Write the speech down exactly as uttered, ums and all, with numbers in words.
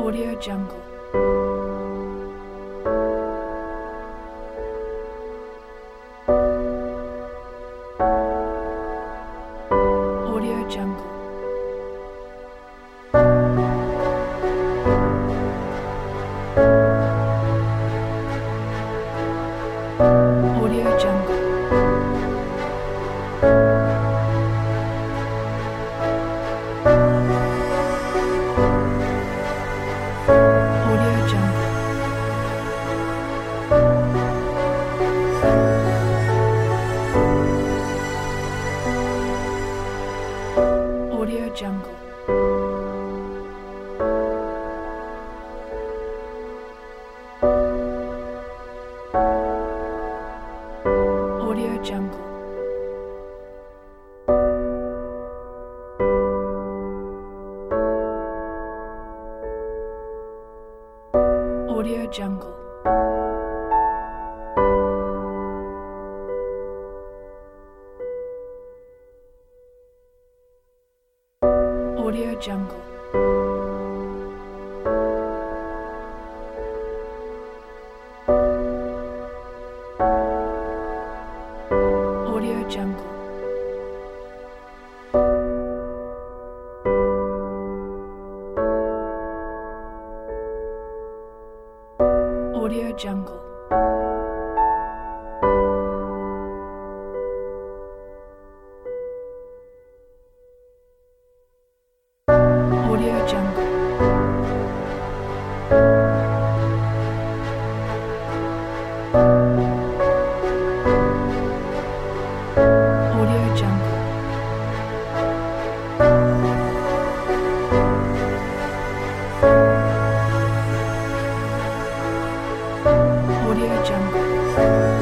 Audio Jungle. Audio Jungle. Audio Jungle. Audio Jungle. Audio Jungle. Audio Jungle. Audio Jungle. Audio Jungle. Audio Jungle. Audio Jungle. Audio Jungle. Audio Jungle. Audio Jungle.